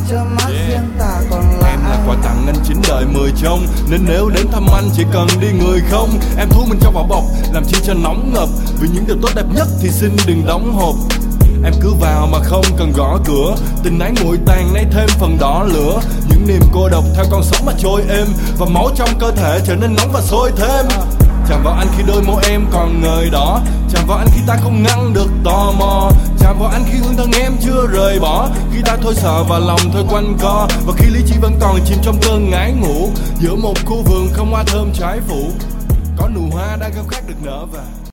cho mắt riêng ta còn lại. Em là quà tặng anh chính đời 10 trong, nên nếu đến thăm anh chỉ cần đi người không. Em thu mình trong vỏ bọc, làm chi cho nóng ngập, vì những điều tốt đẹp nhất thì xin đừng đóng hộp. Em cứ vào mà không cần gõ cửa, tình ái nguội tàn nay thêm phần đỏ lửa. Những niềm cô độc theo con sóng mà trôi êm, và máu trong cơ thể trở nên nóng và sôi thêm. Chạm vào anh khi đôi môi em còn ngời đỏ, chạm vào anh khi ta không ngăn được tò mò, chạm vào anh khi hương thân em chưa rời bỏ, khi ta thôi sợ và lòng thôi quanh co, và khi lý trí vẫn còn chìm trong cơn ngái ngủ. Giữa một khu vườn không hoa thơm trái phủ, có nụ hoa đang khao khát được nở vàng.